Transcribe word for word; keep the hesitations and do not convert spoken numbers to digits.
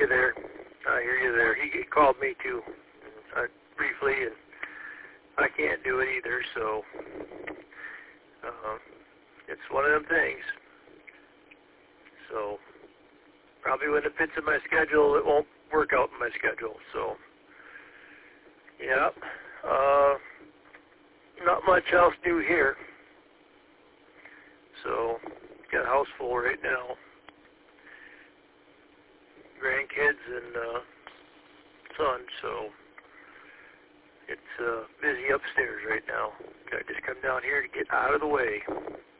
you there. I hear you there. He, he called me too, uh, briefly, and I can't do it either. So uh, it's one of them things. So probably when it fits in my schedule, it won't work out in my schedule. So yeah, uh, not much else new here. So got a house full right now. Grandkids and uh, son, so it's uh, busy upstairs right now. Got to just come down here to get out of the way.